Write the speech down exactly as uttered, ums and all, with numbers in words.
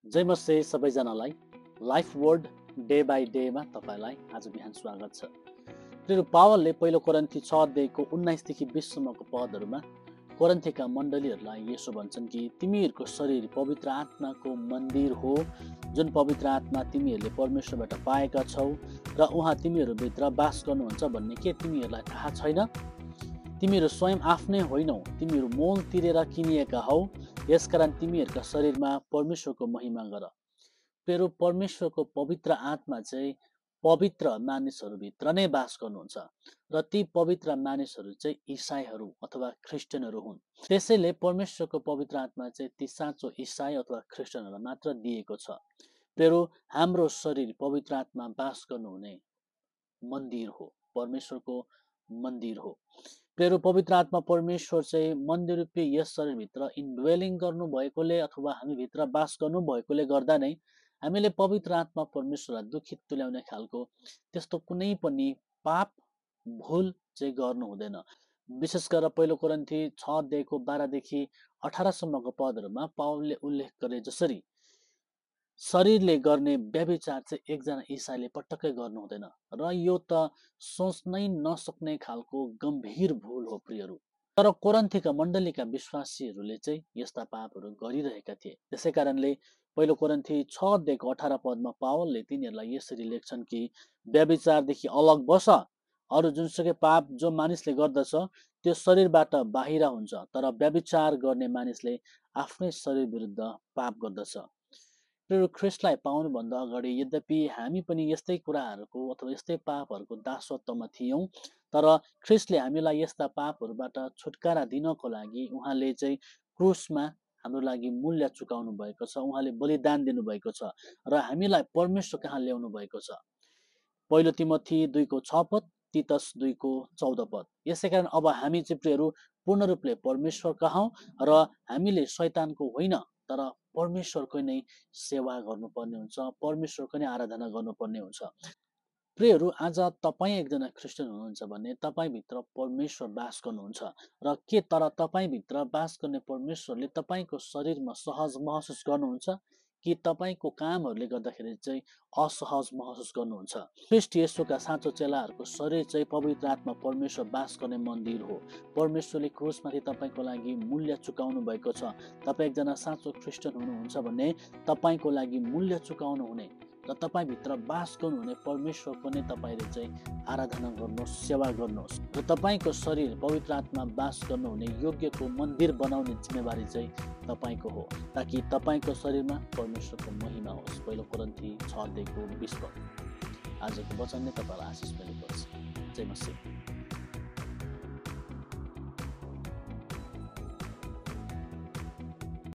जय मसे सबैजनालाई life word day by डेमा तपाईलाई आज बिहान स्वागत छ। प्रिय पावलले पहिलो कोरिन्थी छ अध्यायको उन्नाइसदेखि बीस सम्मको पदहरूमा कोरिन्थीका मण्डलीहरूलाई यसो भन्छन् कि तिमीहरूको शरीर पवित्र आत्माको मन्दिर हो, जुन पवित्र आत्मा तिमीहरूले परमेश्वरबाट पाएका छौ र उहाँ तिमीहरूभित्र बास गर्नुहुन्छ भन्ने के तिमीहरूलाई थाहा छैन? तिमीहरू स्वयं आफ्नै होइनौ, तिमीहरू मोल तिरेर किनिएका हौ, यसकारण तिमीहरूका शरीरमा परमेश्वरको महिमा गर। प्रिय परमेश्वरको पवित्र आत्मा चाहिँ पवित्र मानिसहरूभित्र नै बास गर्नुहुन्छ र ती पवित्र मानिसहरू चाहिँ इसाईहरू अथवा ख्रिस्टियनहरू हुन्। त्यसैले परमेश्वरको पवित्र आत्मा चाहिँ ती साँचो इसाई अथवा ख्रिस्टियनहरूलाई मात्र दिएको छ। प्रिय हाम्रो शरीर पवित्र आत्मा बास गर्नुहुने मन्दिर हो, परमेश्वरको मन्दिर हो। प्रिय पवित्र आत्मा परमेश्वर चाहिँ मन्दिर रूपी यस शरीरभित्र इन्डवेलिङ गर्नु भएकोले अथवा हामीभित्र बास गर्नु भएकोले गर्दा नै हामीले पवित्र आत्मा परमेश्वरलाई दुखित तुल्याउने खालको त्यस्तो कुनै पनि पाप भुल चाहिँ गर्नु हुँदैन। विशेष गरेर पहिलो कोरिन्थी छ अध्यायको बाह्रदेखि अठारसम्मको पदहरूमा पावलले उल्लेख गरे जसरी शरीरले गर्ने व्यभिचार चाहिँ एकजना इसाईले पटक्कै गर्नु हुँदैन र यो त सोच्नै नसक्ने खालको गम्भीर भूल हो प्रियहरू। तर कोरिन्थीका मण्डलीका विश्वासीहरूले चाहिँ यस्ता पापहरू गरिरहेका थिए। त्यसै कारणले पहिलो कोरिन्थी छ अध्यायको अठार पदमा पावलले तिनीहरूलाई यसरी लेख्छन् कि व्यभिचारदेखि अलग बस, अरू जुनसुकै पाप जो मानिसले गर्दछ त्यो शरीरबाट बाहिर हुन्छ, तर व्यभिचार गर्ने मानिसले आफ्नै शरीर विरुद्ध पाप गर्दछ। प्रिय ख्रिस्टलाई पाउनुभन्दा अगाडि यद्यपि हामी पनि यस्तै कुराहरूको अथवा यस्तै पापहरूको दासत्वमा थियौँ, तर ख्रिस्टले हामीलाई यस्ता पापहरूबाट छुटकारा दिनको लागि उहाँले चाहिँ क्रुसमा हाम्रो लागि मूल्य चुकाउनु भएको छ, उहाँले बलिदान दिनुभएको छ र हामीलाई परमेश्वर कहाँ ल्याउनु भएको छ। पहिलो तिमोथी दुईको छ पद, तीतस दुईको चौध पद। यसै कारण अब हामी चाहिँ प्रियहरू पूर्ण रूपले परमेश्वर कहाँ र हामीले शैतानको होइन तर परमेश्वरको नै सेवा गर्नुपर्ने हुन्छ, परमेश्वरको नै आराधना गर्नुपर्ने हुन्छ। प्रियहरू, आज तपाईँ एकजना ख्रिस्टियन हुनुहुन्छ भने तपाईँभित्र परमेश्वर बास गर्नुहुन्छ र के तर तपाईँभित्र बास गर्ने परमेश्वरले तपाईँको शरीरमा सहज महसुस गर्नुहुन्छ कि तपाईँको कामहरूले गर्दाखेरि चाहिँ असहज महसुस गर्नुहुन्छ? ख्रिस्ट येशूका साँचो चेलाहरूको शरीर चाहिँ पवित्र आत्मा परमेश्वर बास गर्ने मन्दिर हो। परमेश्वरले क्रुसमाथि तपाईँको लागि मूल्य चुकाउनु भएको छ। तपाईँ एकजना साँचो ख्रिस्टियन हुनुहुन्छ भने तपाईँको लागि मूल्य चुकाउनु हुने र तपाईँभित्र बास गर्नुहुने परमेश्वरको नै तपाईँले चाहिँ आराधना गर्नुहोस्, सेवा गर्नुहोस् र तपाईँको शरीर पवित्र आत्मा बास गर्नुहुने योग्यको मन्दिर बनाउने जिम्मेवारी चाहिँ तपाईँको हो, ताकि तपाईँको शरीरमा परमेश्वरको महिमा होस्। पहिलो कोरिन्थी छ अध्यायको बीस पद। आजको वचनले तपाईँलाई आशिष मिलेको छ। जय मसीह।